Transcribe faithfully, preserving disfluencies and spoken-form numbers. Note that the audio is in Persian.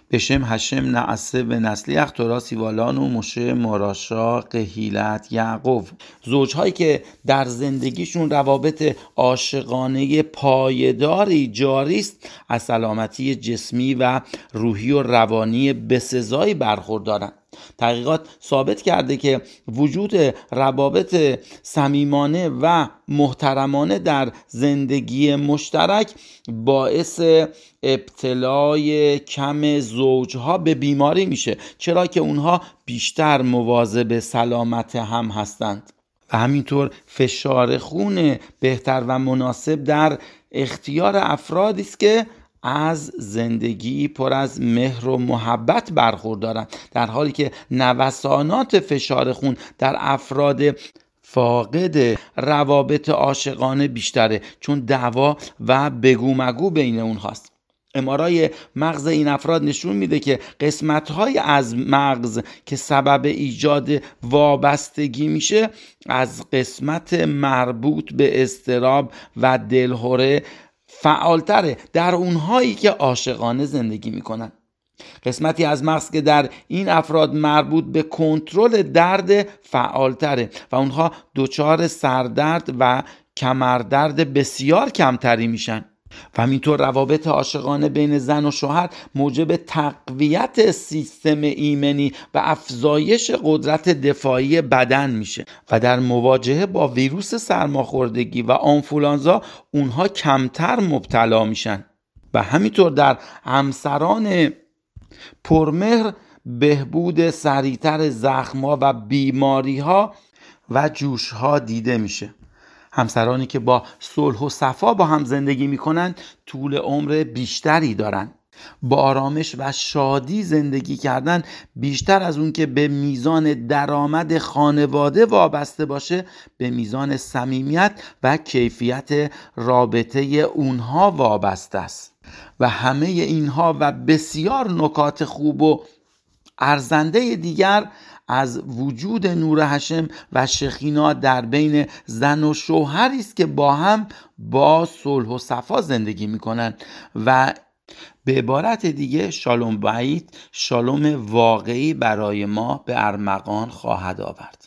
בשم هشم نعسه به نسلیخ تورا سیوالان و مشه مراشا قهیلت یعقوب. زوجهایی که در زندگیشون روابط عاشقانه پایداری جاری است از سلامتی جسمی و روحی و روانی بسزایی برخوردارند. تحقیقات ثابت کرده که وجود روابط صمیمانه و محترمانه در زندگی مشترک باعث ابتلای کم زوجها به بیماری میشه، چرا که اونها بیشتر مواظب سلامت هم هستند. و همینطور فشار خون بهتر و مناسب در اختیار افرادی است که از زندگی پر از مهر و محبت برخوردارند، در حالی که نوسانات فشار خون در افراد فاقد روابط عاشقانه بیشتره، چون دعوا و بگو مگو بین اونهاست. ام‌آرآی مغز این افراد نشون میده که قسمت‌های از مغز که سبب ایجاد وابستگی میشه از قسمت مربوط به اضطراب و دلهره فعالتره در اونهایی که عاشقانه زندگی میکنن. قسمتی از مغز که در این افراد مربوط به کنترل درد فعالتره و اونها دچار سردرد و کمردرد بسیار کمتری میشن. و همینطور روابط عاشقانه بین زن و شوهر موجب تقویت سیستم ایمنی و افزایش قدرت دفاعی بدن میشه و در مواجهه با ویروس سرماخوردگی و آنفولانزا اونها کمتر مبتلا میشن. و همینطور در همسران پرمهر بهبود سریعتر زخم‌ها و بیماری‌ها و جوش‌ها دیده میشه. همسرانی که با صلح و صفا با هم زندگی میکنن طول عمر بیشتری دارن. با آرامش و شادی زندگی کردن بیشتر از اون که به میزان درآمد خانواده وابسته باشه به میزان صمیمیت و کیفیت رابطه اونها وابسته است. و همه اینها و بسیار نکات خوب و ارزنده دیگر از وجود نور هشم و شخینا در بین زن و شوهری است که با هم با صلح و صفا زندگی میکنن و به عبارت دیگه شالوم بعید، شالوم واقعی برای ما به ارمغان خواهد آورد.